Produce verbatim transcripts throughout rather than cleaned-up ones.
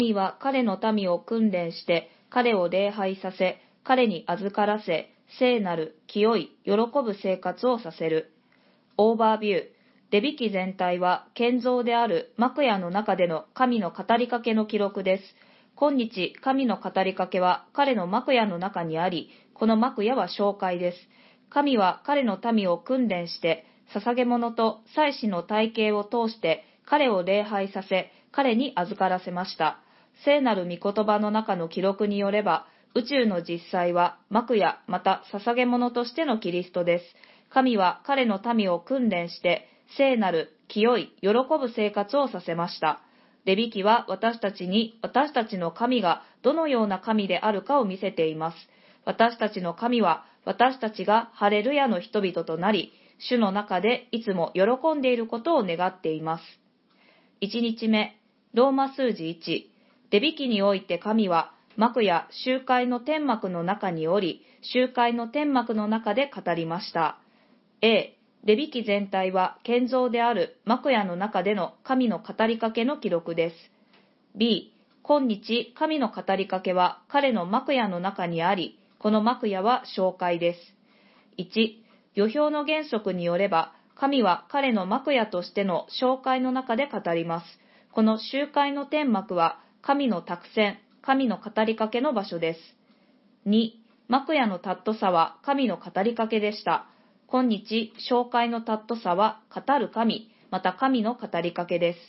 神は彼の民を訓練して、彼を礼拝させ、彼に預からせ、聖なる、清い、喜ぶ生活をさせる。オーバービュー。レビ記全体は、建造である幕屋の中での神の語りかけの記録です。今日、神の語りかけは彼の幕屋の中にあり、この幕屋は紹介です。神は彼の民を訓練して、捧げ物と祭司の体系を通して、彼を礼拝させ、彼に預からせました。聖なる御言葉の中の記録によれば、宇宙の実際は幕屋また捧げ物としてのキリストです。神は彼の民を訓練して、聖なる、清い、喜ぶ生活をさせました。レビ記は私たちに私たちの神がどのような神であるかを見せています。私たちの神は私たちがハレルヤの人々となり、主の中でいつも喜んでいることを願っています。いちにちめ、ローマ数字いち。レビ記において神は幕や集会の天幕の中におり、集会の天幕の中で語りました。A、レビ記全体は建造である幕屋の中での神の語りかけの記録です。B、今日神の語りかけは彼の幕屋の中にあり、この幕屋は紹介です。いち、予表の原則によれば、神は彼の幕屋としての紹介の中で語ります。この集会の天幕は神の託宣、神の語りかけの場所です。に、幕屋の尊さは神の語りかけでした。今日、紹介の尊さは語る神、また神の語りかけです。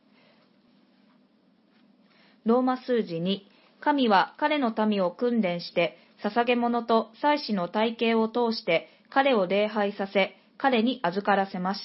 ローマ数字に、神は彼の民を訓練して、捧げ物と祭司の体系を通して彼を礼拝させ、彼に預からせました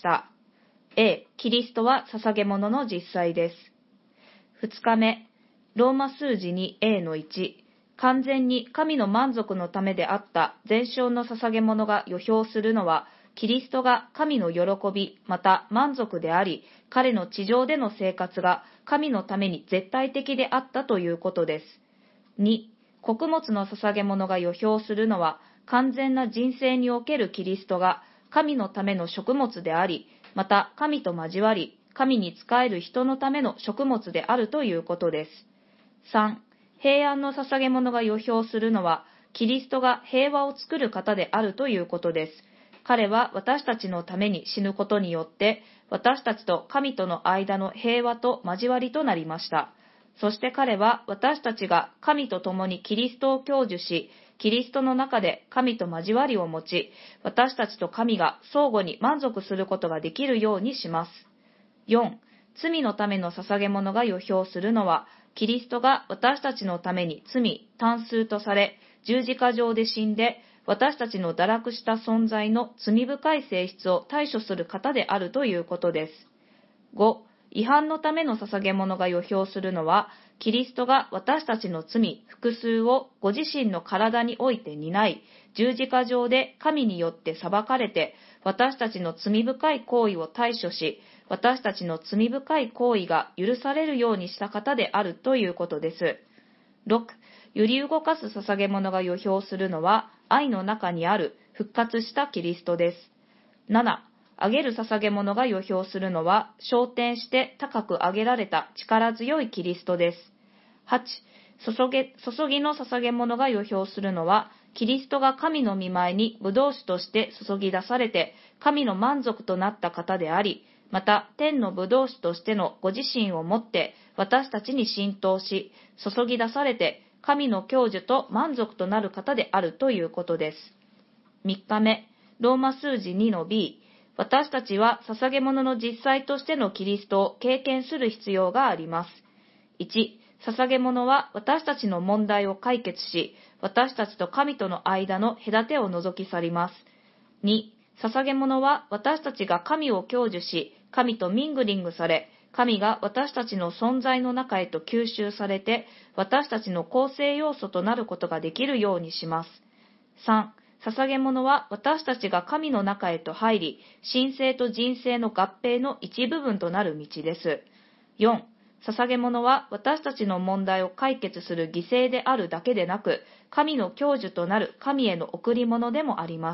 。A、キリストは捧げ物の実際です。ふつかめ、ローマ数字に エーのいち、完全に神の満足のためであった全焼の捧げ物が予表するのは、キリストが神の喜び、また満足であり、彼の地上での生活が神のために絶対的であったということです。に、穀物の捧げ物が予表するのは、完全な人生におけるキリストが神のための食物であり、また神と交わり、神に仕える人のための食物であるということです。さん、平安の捧げ物が予表するのは、キリストが平和を作る方であるということです。彼は私たちのために死ぬことによって、私たちと神との間の平和と交わりとなりました。そして彼は私たちが神と共にキリストを享受し、キリストの中で神と交わりを持ち、私たちと神が相互に満足することができるようにします。よん、罪のための捧げ物が予表するのは、キリストが私たちのために罪、単数とされ、十字架上で死んで、私たちの堕落した存在の罪深い性質を対処する方であるということです。ご、違反のための捧げ物が予表するのは、キリストが私たちの罪、複数をご自身の体において担い、十字架上で神によって裁かれて、私たちの罪深い行為を対処し、私たちの罪深い行為が許されるようにした方であるということです。ろく、揺り動かす捧げ物が予表するのは、愛の中にある復活したキリストです。なな、上げる捧げ物が予表するのは、昇天して高く上げられた力強いキリストです。はち、注げ、注ぎの捧げ物が予表するのは、キリストが神の御前に葡萄酒として注ぎ出されて、神の満足となった方であり、また天の葡萄酒としてのご自身をもって私たちに浸透し、注ぎ出されて神の享受と満足となる方であるということです。みっかめ、ローマ数字にの ビー、私たちは捧げ物の実際としてのキリストを経験する必要があります。いち、捧げ物は私たちの問題を解決し、私たちと神との間の隔てを除き去ります。に、捧げ物は私たちが神を享受し、神とミングリングされ、神が私たちの存在の中へと吸収されて、私たちの構成要素となることができるようにします。さん、捧げ物は私たちが神の中へと入り、神性と人性の合併の一部分となる道です。よん、捧げ物は私たちの問題を解決する犠牲であるだけでなく、神の享受となる神への贈り物でもあります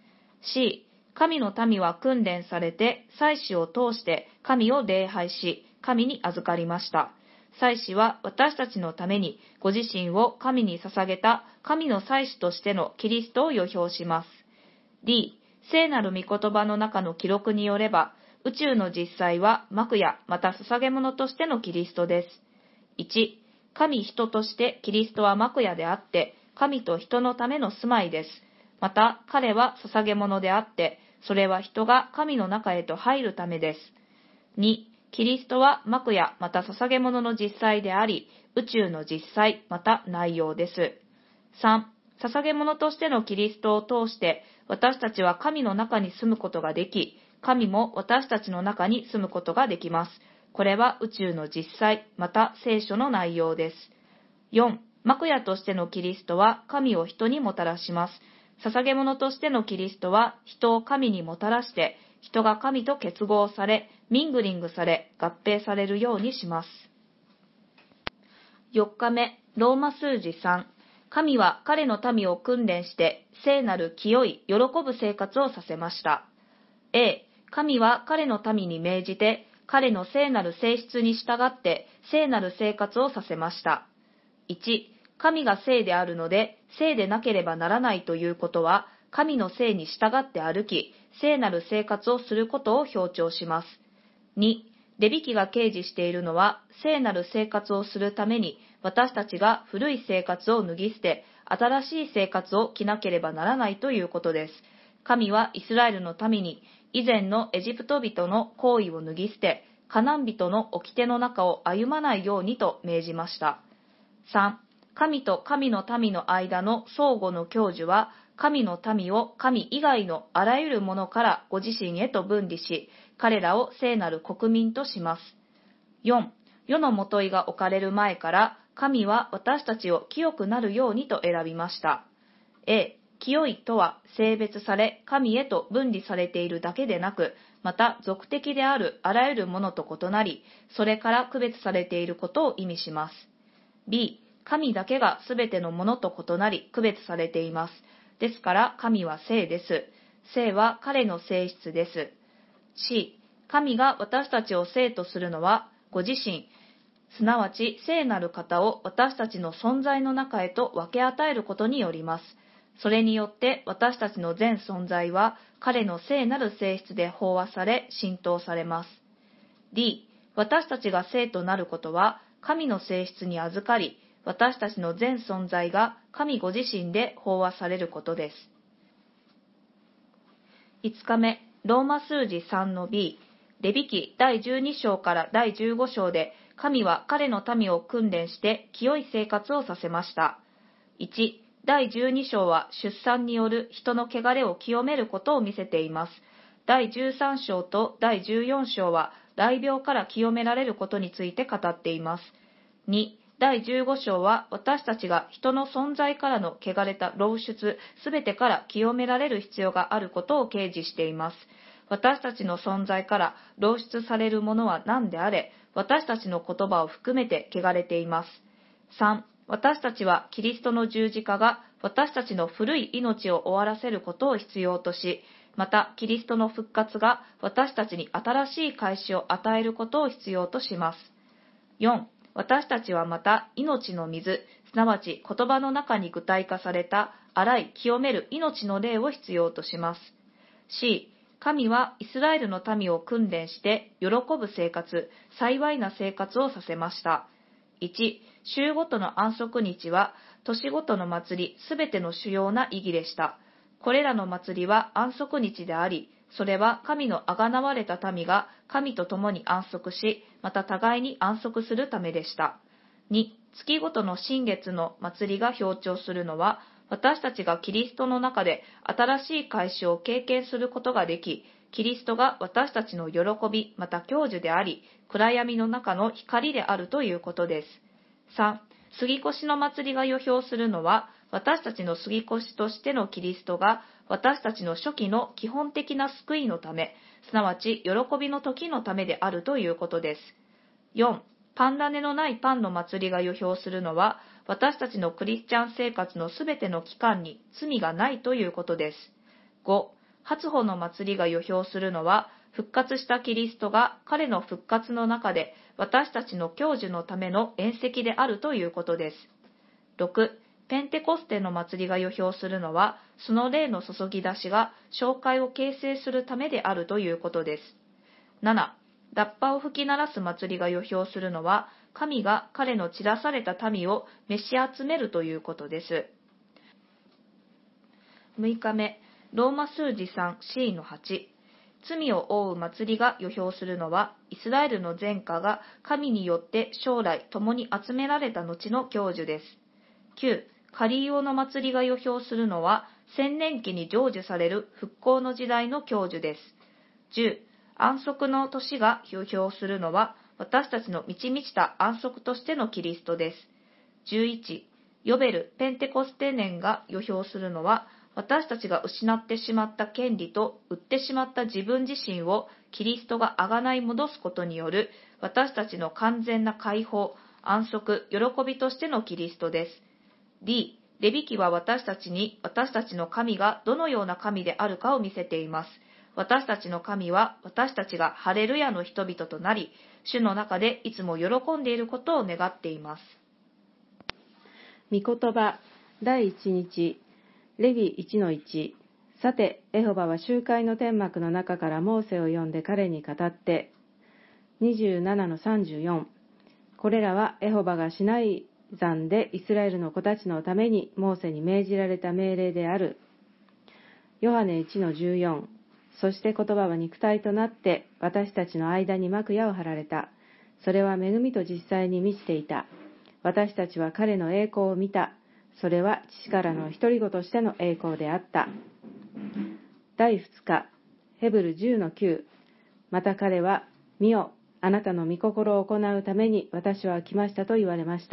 。C、神の民は訓練されて、祭司を通して神を礼拝し、神に預かりました。 祭司は私たちのためにご自身を神に捧げた神の祭司としてのキリストを予表します。D、聖なる御言葉の中の記録によれば、宇宙の実際は幕やまた捧げ物としてのキリストです。いち、神人としてキリストは幕やであって、神と人のための住まいです。また彼は捧げ物であって、それは人が神の中へと入るためです。に、キリストは幕やまた捧げ物の実際であり、宇宙の実際また内容です。さん、捧げ物としてのキリストを通して私たちは神の中に住むことができ、神も私たちの中に住むことができます。これは宇宙の実際また聖書の内容です。よん、幕屋としてのキリストは神を人にもたらします。捧げ物としてのキリストは人を神にもたらして、人が神と結合され、ミングリングされ、合併されるようにします。よっかめ、ローマ数字さん。神は彼の民を訓練して、聖なる清い、喜ぶ生活をさせました。A、神は彼の民に命じて、彼の聖なる性質に従って、聖なる生活をさせました。いち、神が聖であるので、聖でなければならないということは、神の聖に従って歩き、聖なる生活をすることを強調します。に、レビ記が掲示しているのは、聖なる生活をするために、私たちが古い生活を脱ぎ捨て、新しい生活を着なければならないということです。神はイスラエルの民に、以前のエジプト人の行為を脱ぎ捨て、カナン人の掟の中を歩まないようにと命じました。さん、神と神の民の間の相互の享受は、神の民を神以外のあらゆるものからご自身へと分離し、彼らを聖なる国民とします。よん、世のもといが置かれる前から、神は私たちを清くなるようにと選びました。A、清いとは性別され、神へと分離されているだけでなく、また属的であるあらゆるものと異なり、それから区別されていることを意味します。B、神だけがすべてのものと異なり区別されています。ですから神は聖です。聖は彼の性質です。C、神が私たちを聖とするのは、ご自身、すなわち聖なる方を私たちの存在の中へと分け与えることによります。それによって私たちの全存在は彼の聖なる性質で飽和され浸透されます。D、私たちが聖となることは神の性質に預かり、私たちの全存在が神ご自身で飽和されることです。いつかめ、ローマ数字さんの B、レビ記だいじゅうに章からだいじゅうご章で、神は彼の民を訓練して清い生活をさせました。いち、だいじゅうに章は出産による人の汚れを清めることを見せています。だいじゅうさん章とだいじゅうよん章は雷病から清められることについて語っています。に、だいじゅうご章は私たちが人の存在からの汚れた漏出すべてから清められる必要があることを掲示しています。私たちの存在から漏出されるものは何であれ、私たちの言葉を含めて汚れています。さん、私たちはキリストの十字架が私たちの古い命を終わらせることを必要とし、またキリストの復活が私たちに新しい開始を与えることを必要とします。よん、私たちはまた命の水、すなわち言葉の中に具体化された洗い清める命の霊を必要とします。C、神はイスラエルの民を訓練して喜ぶ生活、幸いな生活をさせました。いち、週ごとの安息日は年ごとの祭りすべての主要な意義でした。これらの祭りは安息日であり、それは神のあがなわれた民が神と共に安息し、また互いに安息するためでした。に、月ごとの新月の祭りが強調するのは、私たちがキリストの中で新しい開始を経験することができ、キリストが私たちの喜び、また享受であり、暗闇の中の光であるということです。さん、杉越の祭りが予表するのは、私たちの杉越としてのキリストが私たちの初期の基本的な救いのため、すなわち喜びの時のためであるということです。よん、パン種のないパンの祭りが予表するのは、私たちのクリスチャン生活のすべての期間に罪がないということです。ご、初穂の祭りが予表するのは、復活したキリストが彼の復活の中で私たちの享受のための宴席であるということです。ろく、ペンテコステの祭りが予表するのは、その霊の注ぎ出しが教会を形成するためであるということです。なな、ラッパを吹き鳴らす祭りが予表するのは、神が彼の散らされた民を召し集めるということです。むいかめ、ローマ数字 さんシー のはち、罪を負う祭りが予表するのは、イスラエルの全家が神によって将来共に集められた後の享受です。きゅう、カリオの祭りが予表するのは、千年期に成就される復興の時代の享受です。じゅう、安息の年が予表するのは、私たちの満ち満ちた安息としてのキリストです。じゅういち、ヨベル・ペンテコステ年が予表するのは、私たちが失ってしまった権利と売ってしまった自分自身をキリストがあがない戻すことによる私たちの完全な解放、安息、喜びとしてのキリストです。D、レビ記は私たちに私たちの神がどのような神であるかを見せています。私たちの神は私たちがハレルヤの人々となり、主の中でいつも喜んでいることを願っています。 御言葉だいいち日レビ いちのいち、さてエホバは集会の天幕の中からモーセを呼んで彼に語って、にじゅうななのさんじゅうよん、これらはエホバがシナイ山でイスラエルの子たちのためにモーセに命じられた命令である。ヨハネ いちのじゅうよん、そして言葉は肉体となって私たちの間に幕屋を張られた。それは恵みと実際に満ちていた。私たちは彼の栄光を見た。それは父からの独り子としての栄光であった。だいふつか、ヘブルじゅうのきゅう、また彼は、見よ、あなたの御心を行うために私は来ましたと言われました。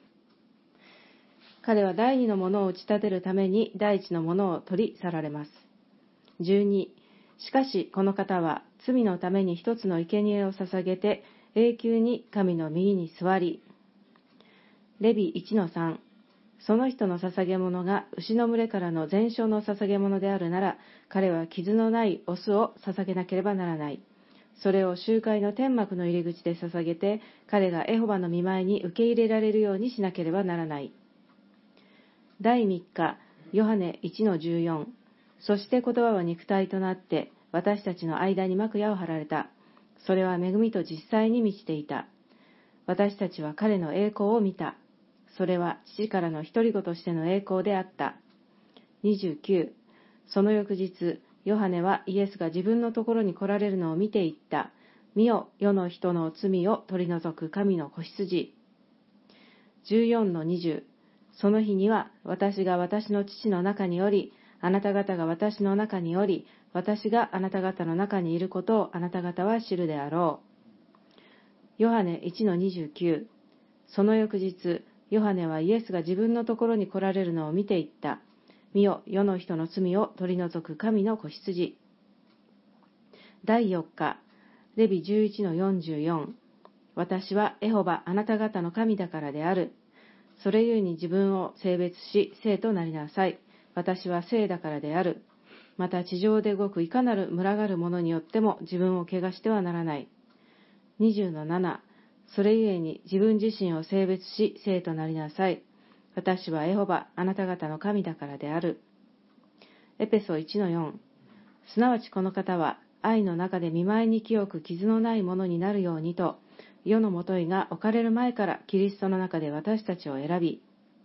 彼は第二のものを打ち立てるために第一のものを取り去られます。じゅうに、しかしこの方は罪のために一つの生贄を捧げて永久に神の右に座り、レビ いちのさん、その人の捧げ物が牛の群れからの全焼の捧げ物であるなら、彼は傷のないオスを捧げなければならない。それを集会の天幕の入り口で捧げて、彼がエホバの御前に受け入れられるようにしなければならない。だいみっか、ヨハネ いちのじゅうよん、そして言葉は肉体となって私たちの間に幕屋を張られた。それは恵みと実際に満ちていた。私たちは彼の栄光を見た。それは父からの独り子としての栄光であった。にじゅうきゅう、その翌日、ヨハネはイエスが自分のところに来られるのを見ていった。見よ、世の人の罪を取り除く神の子羊。じゅうよんのにじゅう、その日には私が私の父の中におり、あなた方が私の中におり、私があなた方の中にいることをあなた方は知るであろう。ヨハネ いちのにじゅうきゅう、その翌日、ヨハネはイエスが自分のところに来られるのを見ていった。見よ、世の人の罪を取り除く神の子羊。だいよっか、レビじゅういちのよんじゅうよん、私はエホバあなた方の神だからである。それゆえに自分を性別し、聖となりなさい。私は聖だからである。また地上で動くいかなる群がる者によっても自分を汚してはならない。にじゅうのなな、それゆえに自分自身を性別し、聖となりなさい。私はエホバあなた方の神だからである。エペソ いちのよん、すなわちこの方は愛の中で見舞いに清く傷のないものになるようにと、世のもといが置かれる前からキリストの中で私たちを選び。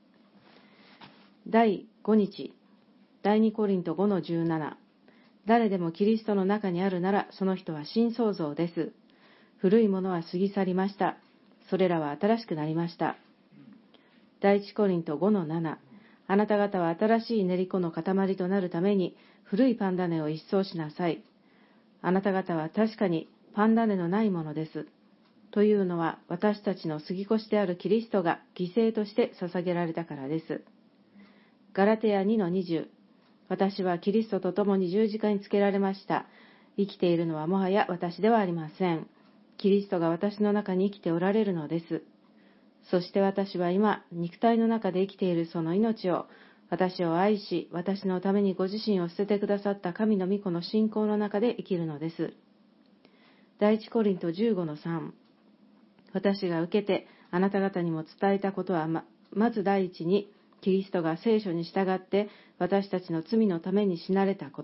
だいご日、だいにコリント ごのじゅうなな、誰でもキリストの中にあるならその人は新創造です。古いものは過ぎ去りました。それらは新しくなりました。だいいちコリント ごのなな、あなた方は新しい練り粉の塊となるために古いパンダネを一掃しなさい。あなた方は確かにパンダネのないものです。というのは私たちの杉越であるキリストが犠牲として捧げられたからです。ガラテヤ にのにじゅう、私はキリストと共に十字架につけられました。生きているのはもはや私ではありません。キリストが私の中に生きておられるのです。そして私は今、肉体の中で生きているその命を、私を愛し、私のためにご自身を捨ててくださった神の御子の信仰の中で生きるのです。だいいちコリント じゅうごのさん、 私が受けてあなた方にも伝えたことは ま, まず第一にキリストが聖書に従って私たちの罪のために死なれたこと。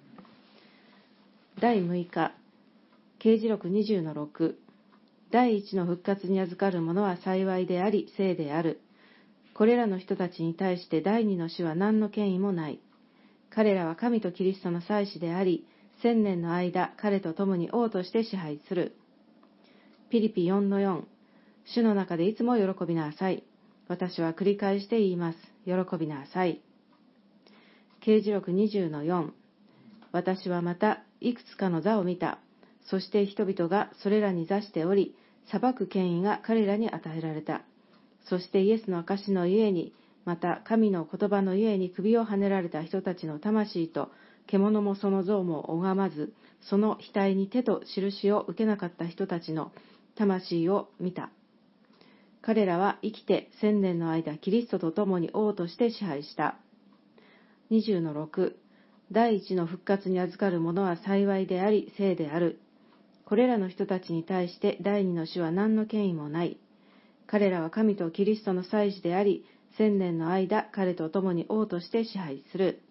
だいむいか、啓示録 にじゅうのろく、第一の復活に預かる者は幸いであり聖である。これらの人たちに対して第二の死は何の権威もない。彼らは神とキリストの祭司であり、千年の間彼と共に王として支配する。ピリピ よんのよん、主の中でいつも喜びなさい。私は繰り返して言います。喜びなさい。啓示録 にじゅうのよん、私はまたいくつかの座を見た。そして人々がそれらに座しており、裁く権威が彼らに与えられた。そしてイエスの証のゆえに、また神の言葉のゆえに首をはねられた人たちの魂と、獣もその像も拝まず、その額に手と印を受けなかった人たちの魂を見た。彼らは生きて千年の間キリストと共に王として支配した。にじゅうのろく、第一の復活に預かる者は幸いであり聖である。これらの人たちに対して第二の死は何の権威もない。彼らは神とキリストの祭司であり、千年の間彼と共に王として支配する。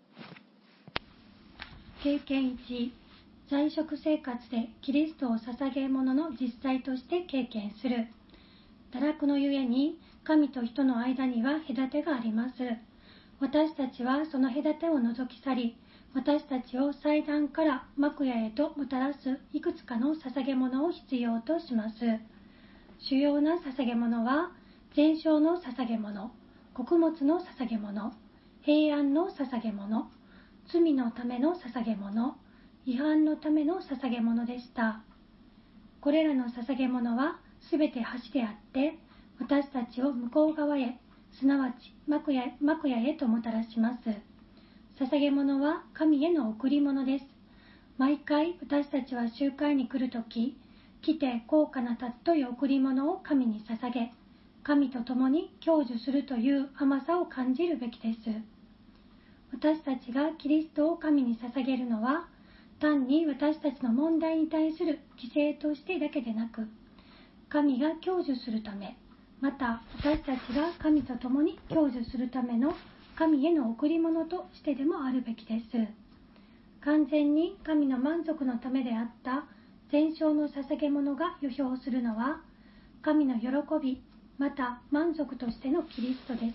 経験いち、在職生活でキリストを捧げ物の実際として経験する。堕落のゆえに神と人の間には隔てがあります。私たちはその隔てを除き去り、私たちを祭壇から幕屋へともたらすいくつかの捧げ物を必要とします。主要な捧げ物は、全焼の捧げ物、穀物の捧げ物、平安の捧げ物、罪のための捧げ物、違反のための捧げ物でした。これらの捧げ物はすべて橋であって、私たちを向こう側へ、すなわち幕屋、幕屋へともたらします。捧げ物は神への贈り物です。毎回私たちは集会に来るとき、来て高価な尊い贈り物を神に捧げ、神と共に享受するという甘さを感じるべきです。私たちがキリストを神に捧げるのは、単に私たちの問題に対する犠牲としてだけでなく、神が享受するため、また私たちが神と共に享受するための神への贈り物としてでもあるべきです。完全に神の満足のためであった全焼の捧げ物が予表するのは、神の喜び、また満足としてのキリストです。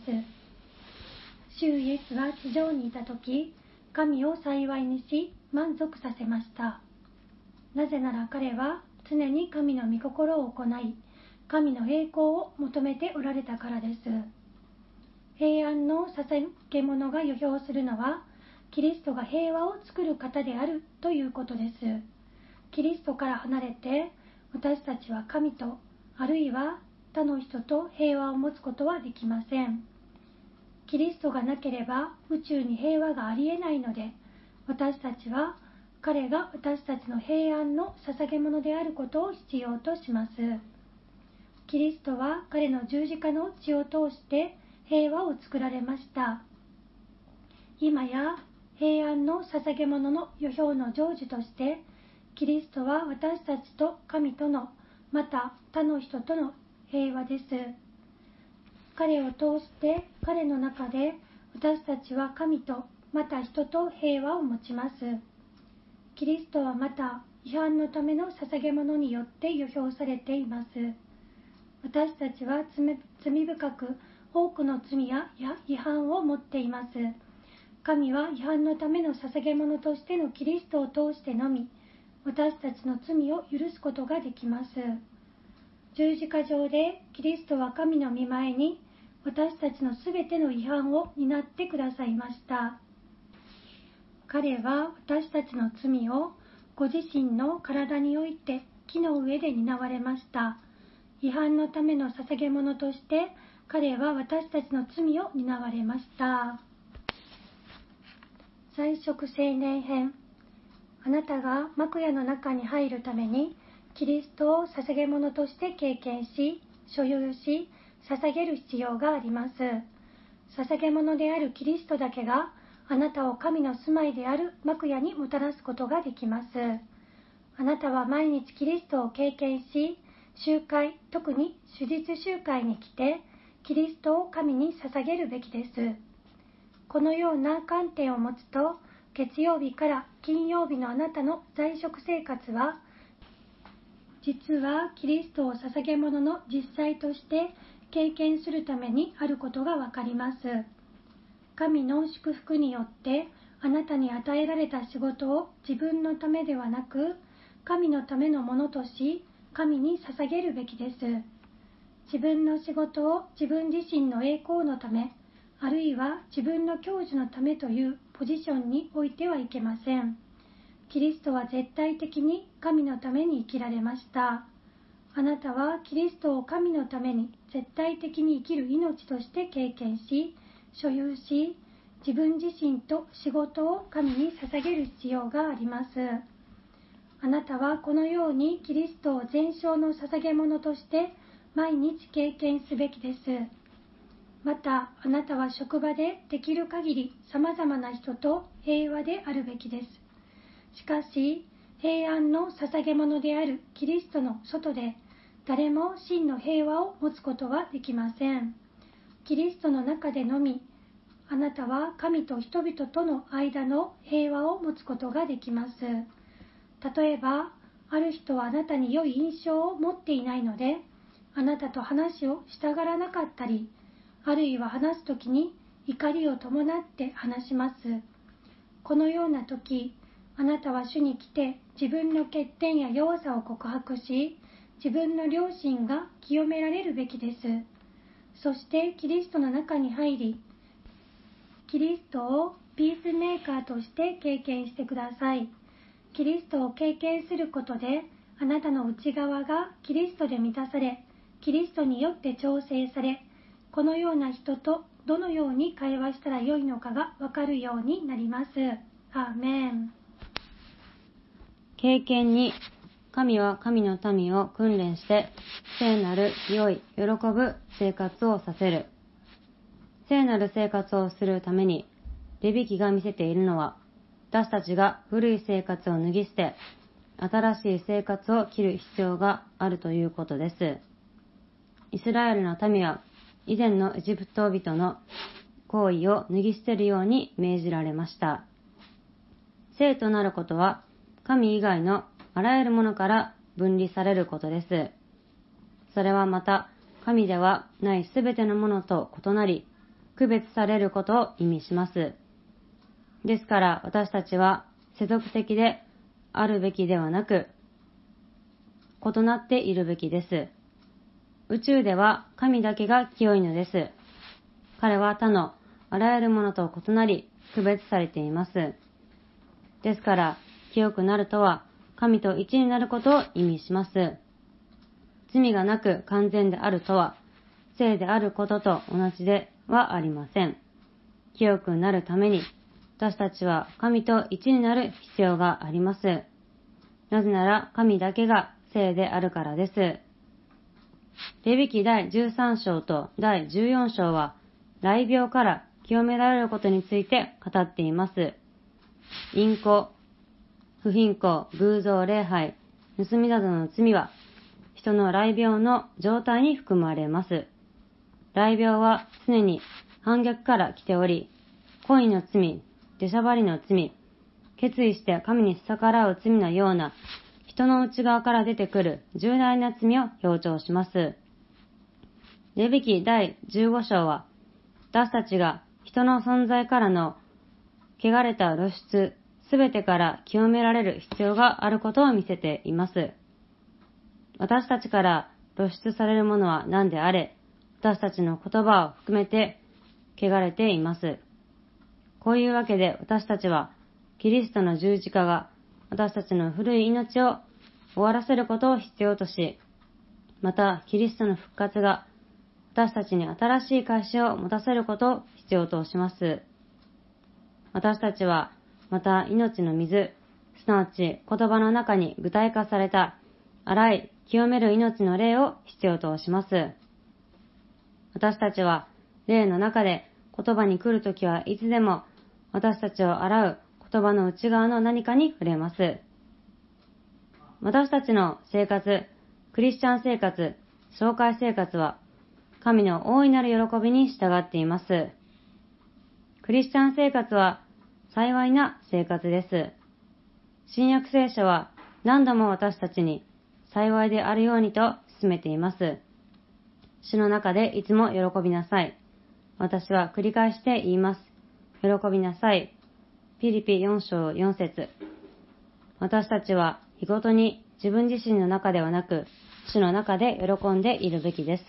主イエスは地上にいたとき、神を幸いにし満足させました。なぜなら彼は常に神の御心を行い、神の栄光を求めておられたからです。平安の捧げ物が予表するのは、キリストが平和を作る方であるということです。キリストから離れて、私たちは神と、あるいは他の人と平和を持つことはできません。キリストがなければ宇宙に平和がありえないので、私たちは彼が私たちの平安の捧げ物であることを必要とします。キリストは彼の十字架の血を通して平和を作られました。今や平安の捧げ物の予表の成就として、キリストは私たちと神との、また他の人との平和です。彼を通して彼の中で私たちは神とまた人と平和を持ちます。キリストはまた違反のための捧げ物によって予表されています。私たちは罪深く多くの罪や違反を持っています。神は違反のための捧げ物としてのキリストを通してのみ、私たちの罪を許すことができます。十字架上でキリストは神の御前に私たちのすべての違反を担ってくださいました。彼は私たちの罪をご自身の体において木の上で担われました。違反のための捧げ物として彼は私たちの罪を担われました。在職青年編。あなたが幕屋の中に入るためにキリストを捧げ物として経験し、所有し、捧げる必要があります。捧げ物であるキリストだけがあなたを神の住まいである幕屋にもたらすことができます。あなたは毎日キリストを経験し、 集会、特に手術集会に来て、キリストを神に捧げるべきです。このような観点を持つと、月曜日から金曜日のあなたの在職生活は、実はキリストを捧げ物の実際として経験するためにあることがわかります。神の祝福によってあなたに与えられた仕事を自分のためではなく、神のためのものとし、神に捧げるべきです。自分の仕事を自分自身の栄光のため、あるいは自分の享受のためというポジションに置いてはいけません。キリストは絶対的に神のために生きられました。あなたはキリストを神のために絶対的に生きる命として経験し、所有し、自分自身と仕事を神に捧げる必要があります。あなたはこのようにキリストを全焼の捧げ物として毎日経験すべきです。また、あなたは職場でできる限り様々な人と平和であるべきです。しかし、平安の捧げ物であるキリストの外で、誰も真の平和を持つことはできません。キリストの中でのみ、あなたは神と人々との間の平和を持つことができます。例えば、ある人はあなたに良い印象を持っていないので、あなたと話をしたがらなかったり、あるいは話すときに怒りを伴って話します。このようなとき、あなたは主に来て自分の欠点や弱さを告白し、自分の良心が清められるべきです。そしてキリストの中に入り、キリストをピースメーカーとして経験してください。キリストを経験することで、あなたの内側がキリストで満たされ、キリストによって調整され、このような人とどのように会話したらよいのかがわかるようになります。アーメン。 経験に、神は神の民を訓練して聖なる良い喜ぶ生活をさせる。聖なる生活をするためにレビ記が見せているのは、私たちが古い生活を脱ぎ捨て新しい生活を切る必要があるということです。イスラエルの民は以前のエジプト人の行為を脱ぎ捨てるように命じられました。聖となることは神以外のあらゆるものから分離されることです。それはまた神ではないすべてのものと異なり、区別されることを意味します。ですから私たちは世俗的であるべきではなく、異なっているべきです。宇宙では神だけが清いのです。彼は他のあらゆるものと異なり、区別されています。ですから、清くなるとは、神と一になることを意味します。罪がなく完全であるとは、聖であることと同じではありません。清くなるために、私たちは神と一になる必要があります。なぜなら神だけが聖であるからです。レビ記だいじゅうさん章とだいじゅうよん章は、雷病から清められることについて語っています。淫行、不貧困、偶像礼拝、盗みなどの罪は、人の雷病の状態に含まれます。雷病は常に反逆から来ており、恋の罪、出しゃばりの罪、決意して神に逆らう罪のような、人の内側から出てくる重大な罪を強調します。レビ記だいじゅうご章は、私たちが人の存在からの汚れた露出、すべてから清められる必要があることを見せています。私たちから露出されるものは何であれ、私たちの言葉を含めて汚れています。こういうわけで私たちは、キリストの十字架が私たちの古い命を終わらせることを必要とし、またキリストの復活が私たちに新しい開始を持たせることを必要とします。私たちはまた命の水、すなわち言葉の中に具体化された洗い、清める命の霊を必要とします。私たちは霊の中で言葉に来るときはいつでも私たちを洗う言葉の内側の何かに触れます。私たちの生活、 クリスチャン生活、紹介生活は、神の大いなる喜びに従っています。クリスチャン生活は幸いな生活です。新約聖書は何度も私たちに幸いであるようにと勧めています。主の中でいつも喜びなさい。私は繰り返して言います。喜びなさい。ピリピよん章よん節。私たちは日ごとに自分自身の中ではなく、主の中で喜んでいるべきです。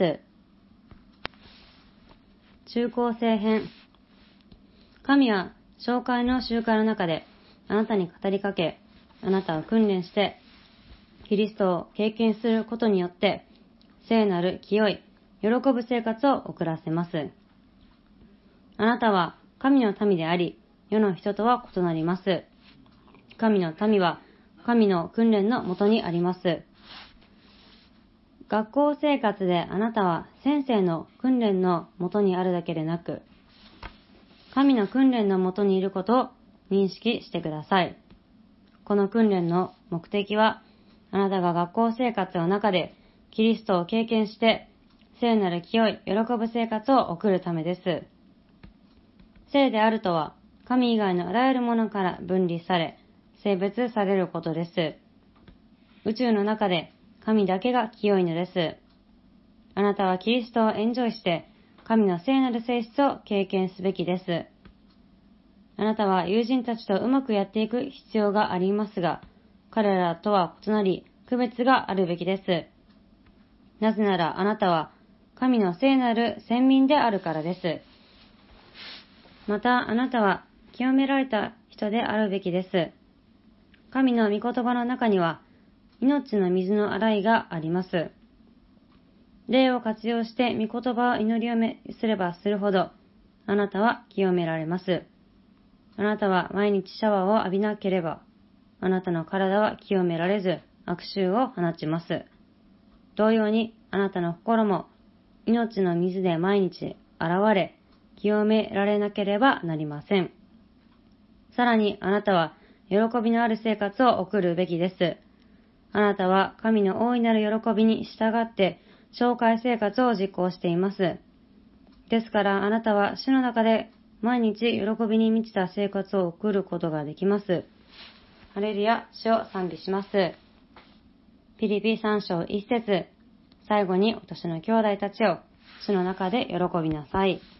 中高生編。神は紹介の集会の中であなたに語りかけ、あなたを訓練して、キリストを経験することによって、聖なる清い、喜ぶ生活を送らせます。あなたは神の民であり、世の人とは異なります。神の民は神の訓練のもとにあります。学校生活であなたは先生の訓練のもとにあるだけでなく、神の訓練のもとにいることを認識してください。この訓練の目的は、あなたが学校生活の中でキリストを経験して、聖なる清い、喜ぶ生活を送るためです。聖であるとは、神以外のあらゆるものから分離され、性別されることです。宇宙の中で神だけが清いのです。あなたはキリストをエンジョイして、神の聖なる性質を経験すべきです。あなたは友人たちとうまくやっていく必要がありますが、彼らとは異なり、区別があるべきです。なぜならあなたは神の聖なる先民であるからです。またあなたは清められた人であるべきです。神の御言葉の中には、命の水の洗いがあります。霊を活用して御言葉を祈りをめすればするほど、あなたは清められます。あなたは毎日シャワーを浴びなければ、あなたの体は清められず、悪臭を放ちます。同様に、あなたの心も、命の水で毎日洗われ、清められなければなりません。さらに、あなたは、喜びのある生活を送るべきです。あなたは、神の大いなる喜びに従って、紹介生活を実行しています。ですから、あなたは主の中で毎日喜びに満ちた生活を送ることができます。ハレルヤ、主を賛美します。ピリピさん章いち節。最後に私の兄弟たちを主の中で喜びなさい。